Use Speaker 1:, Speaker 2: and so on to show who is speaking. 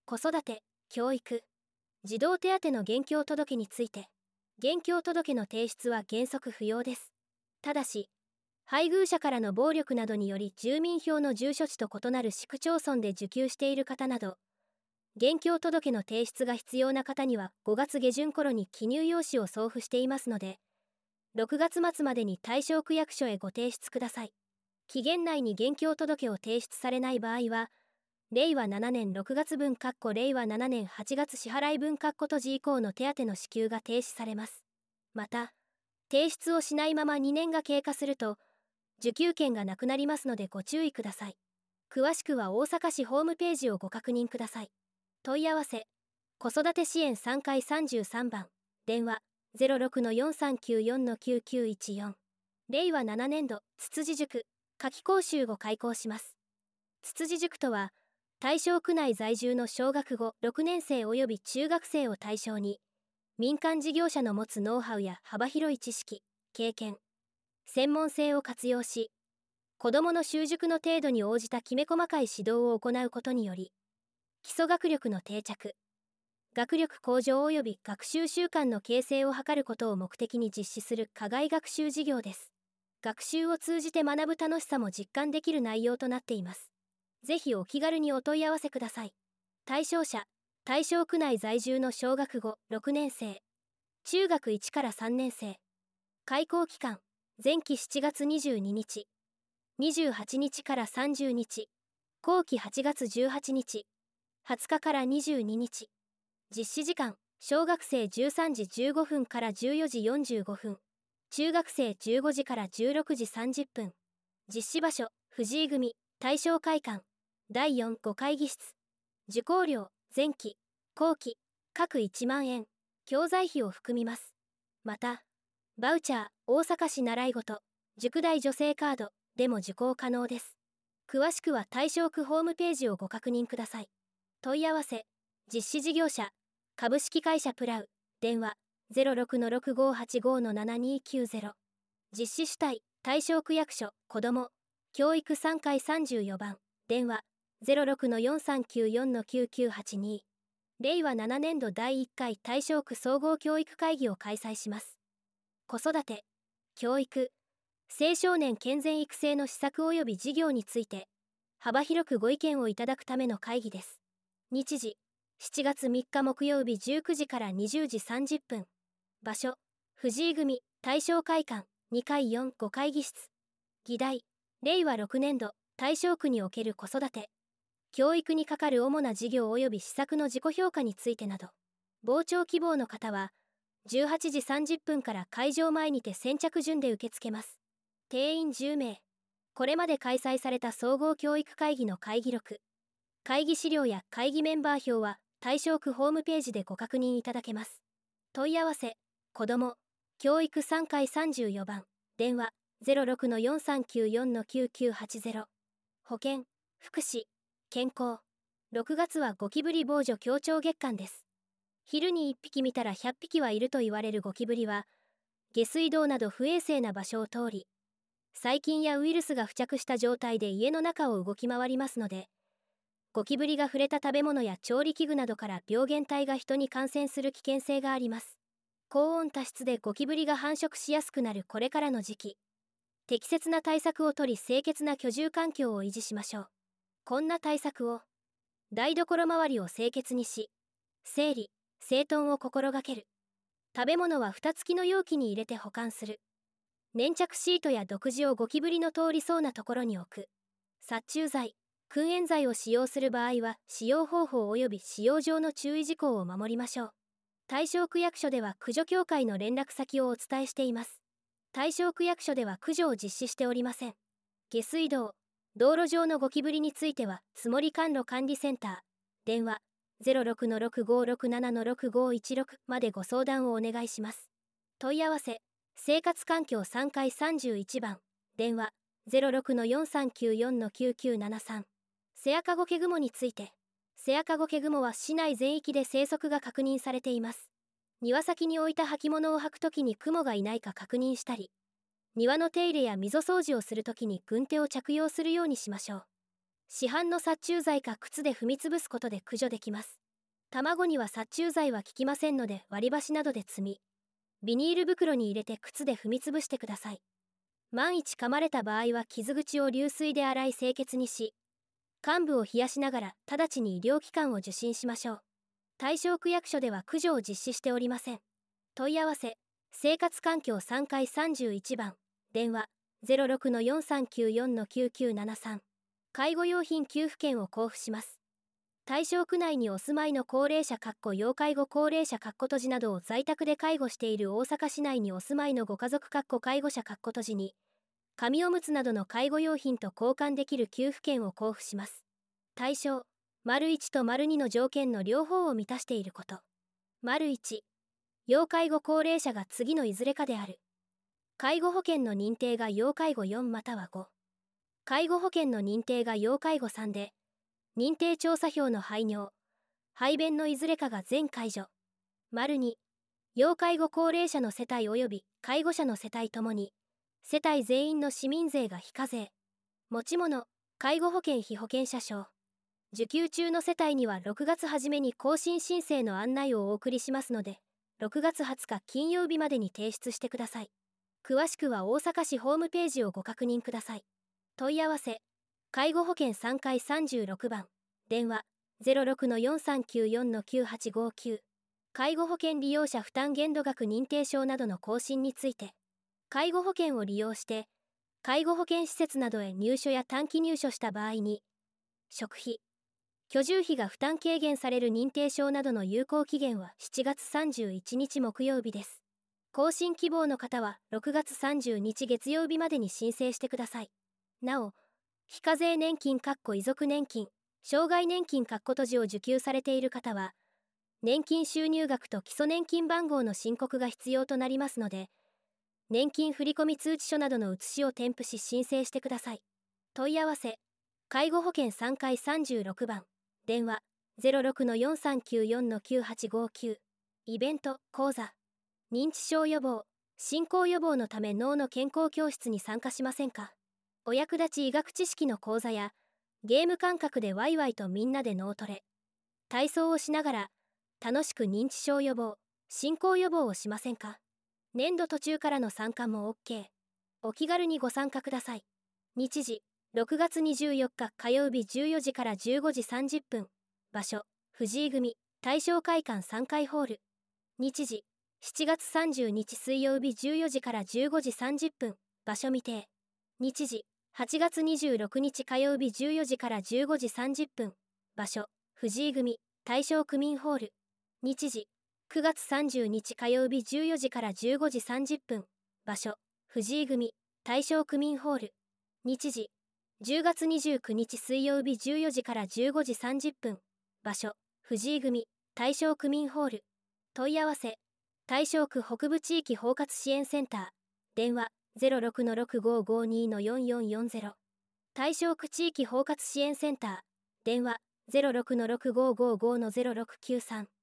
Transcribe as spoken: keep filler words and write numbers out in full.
Speaker 1: 子育て、教育、児童手当の現況届について、現況届の提出は原則不要です。ただし、配偶者からの暴力などにより住民票の住所地と異なる市区町村で受給している方など、現況届の提出が必要な方にはごがつ下旬頃に記入用紙を送付していますので、ろくがつ末までに対象区役所へご提出ください。期限内に現況届を提出されない場合は、れいわななねんろくがつぶんれいわななねんはちがつ支払い分閉じ以降の手当の支給が停止されます。また、提出をしないままにねんが経過すると、受給権がなくなりますのでご注意ください。詳しくは大阪市ホームページをご確認ください。問い合わせ、子育て支援さんかいさんじゅうさんばん、電話 ゼロろくのよんさんきゅうよんのきゅうきゅういちよん。れいわななねんど、つつじ塾、夏季講習を開講します。つつじ塾とは、対象区内在住の小学ご、ろくねんせい及び中学生を対象に、民間事業者の持つノウハウや幅広い知識、経験、専門性を活用し、子どもの習熟の程度に応じたきめ細かい指導を行うことにより、基礎学力の定着、学力向上及び学習習慣の形成を図ることを目的に実施する課外学習事業です。学習を通じて学ぶ楽しさも実感できる内容となっています。ぜひお気軽にお問い合わせください。対象者、対象区内在住の小学ご、ろくねんせい、中学いちからさんねんせい。開講期間、前期しちがつにじゅうににち、にじゅうはちにちからさんじゅうにち、後期はちがつじゅうはちにち、はつかからにじゅうににち。実施時間、小学生じゅうさんじじゅうごふんからじゅうよじよんじゅうごふん、中学生じゅうごじからじゅうろくじさんじゅっぷん。実施場所、藤井組、対象会館、だいよんご会議室。受講料、前期、後期、各いちまんえん、教材費を含みます。また、バウチャー、大阪市習い事、塾代助成カードでも受講可能です。詳しくは対象区ホームページをご確認ください。問い合わせ、実施事業者、株式会社プラウ、電話 ゼロろくのろくごはちごのななにきゅうゼロ。実施主体、対象区役所、子ども、教育さんかいさんじゅうよんばん、電話 ゼロろくのよんさんきゅうよんのきゅうきゅうはちに。れいわななねんどだいいっかい対象区総合教育会議を開催します。子育て、教育、青少年健全育成の施策及び事業について、幅広くご意見をいただくための会議です。日時、しちがつみっか木曜日じゅうくじからにじゅうじさんじゅっぷん。場所、藤井組、対象会館、にかいよんご会議室。議題、れいわろくねんど、対象区における子育て、教育に係る主な事業及び施策の自己評価についてなど。傍聴希望の方は、じゅうはちじさんじゅっぷんから会場前にて先着順で受け付けます。定員じゅうめい。これまで開催された総合教育会議の会議録、会議資料や会議メンバー表は対象区ホームページでご確認いただけます。問い合わせ、子ども、教育さんかいさんじゅうよんばん、電話 ゼロろくのよんさんきゅうよんのきゅうきゅうはちゼロ。保健、福祉、健康。ろくがつはゴキブリ防除協調月間です。昼にいっぴき見たらひゃっぴきはいると言われるゴキブリは、下水道など不衛生な場所を通り、細菌やウイルスが付着した状態で家の中を動き回りますので、ゴキブリが触れた食べ物や調理器具などから病原体が人に感染する危険性があります。高温多湿でゴキブリが繁殖しやすくなるこれからの時期、適切な対策をとり清潔な居住環境を維持しましょう。こんな対策を、台所周りを清潔にし、整理、整頓を心がける。食べ物は蓋付きの容器に入れて保管する。粘着シートや毒地をゴキブリの通りそうなところに置く。殺虫剤、燻煙剤を使用する場合は使用方法及び使用上の注意事項を守りましょう。対象区役所では駆除協会の連絡先をお伝えしています。対象区役所では駆除を実施しておりません。下水道、道路上のゴキブリについては積もり管路管理センター、電話 ゼロろくのろくごろくななのろくごいちろく までご相談をお願いします。問い合わせ、生活環境さんかいさんじゅういちばん、電話 ゼロろくのよんさんきゅうよんのきゅうきゅうななさん。セアカゴケグモについて、セアカゴケグモは市内全域で生息が確認されています。庭先に置いた履物を履くときにクモがいないか確認したり、庭の手入れや溝掃除をするときに軍手を着用するようにしましょう。 市販の殺虫剤か靴で踏みつぶすことで駆除できます。卵には殺虫剤は効きませんので、割り箸などで摘み、ビニール袋に入れて靴で踏みつぶしてください。万一噛まれた場合は傷口を流水で洗い清潔にし、患部を冷やしながら直ちに医療機関を受診しましょう。対象区役所では駆除を実施しておりません。問い合わせ、生活環境さんかいさんじゅういちばん、電話 ゼロろくのよんさんきゅうよんのきゅうきゅうななさん。介護用品給付券を交付します。対象区内にお住まいの高齢者要介護高齢者閉じなどを在宅で介護している大阪市内にお住まいのご家族介護者閉じに、紙おむつなどの介護用品と交換できる給付券を交付します。対象、いちとにの条件の両方を満たしていること。いち、要介護高齢者が次のいずれかである。介護保険の認定が要介護よんまたはご。介護保険の認定が要介護さんで、認定調査票の排尿、排便のいずれかが全解除。に、要介護高齢者の世帯及び介護者の世帯ともに、世帯全員の市民税が非課税。持ち物、介護保険被保険者証。受給中の世帯にはろくがつ初めに更新申請の案内をお送りしますので、ろくがつはつか金曜日までに提出してください。詳しくは大阪市ホームページをご確認ください。問い合わせ、介護保険さんかいさんじゅうろくばん、電話 ゼロろくのよんさんきゅうよんのきゅうはちごきゅう。介護保険利用者負担限度額認定証などの更新について、介護保険を利用して、介護保険施設などへ入所や短期入所した場合に、食費、居住費が負担軽減される認定証などの有効期限はしちがつさんじゅういちにち木曜日です。更新希望の方はろくがつさんじゅうにち月曜日までに申請してください。なお、非課税年金遺族年金、障害年金閉じを受給されている方は、年金収入額と基礎年金番号の申告が必要となりますので、年金振込通知書などの写しを添付し申請してください。問い合わせ、介護保険さんかいさんじゅうろくばん、電話 ゼロろくのよんさんきゅうよんのきゅうはちごきゅう。イベント、講座、認知症予防、進行予防のため脳の健康教室に参加しませんか？お役立ち医学知識の講座や、ゲーム感覚でワイワイとみんなで脳トレ、体操をしながら、楽しく認知症予防、進行予防をしませんか？年度途中からの参加も OK。お気軽にご参加ください。日時、ろくがつにじゅうよっか火曜日じゅうよじからじゅうごじさんじゅっぷん。場所、藤井組、大正会館さんかいホール。日時、しちがつさんじゅうにち水曜日じゅうよじからじゅうごじさんじゅっぷん。場所未定。日時、はちがつにじゅうろくにち火曜日じゅうよじからじゅうごじさんじゅっぷん。場所、藤井組、大正区民ホール。日時、くがつさんじゅうにち火曜日じゅうよじからじゅうごじさんじゅっぷん。場所、藤井組、大正区民ホール。日時、じゅうがつにじゅうくにち水曜日じゅうよじからじゅうごじさんじゅっぷん。場所、藤井組、大正区民ホール。問い合わせ、大正区北部地域包括支援センター。電話 ゼロろくのろくごごにのよんよんよんゼロ。大正区地域包括支援センター。電話 ゼロろくのろくごごごのゼロろくきゅうさん。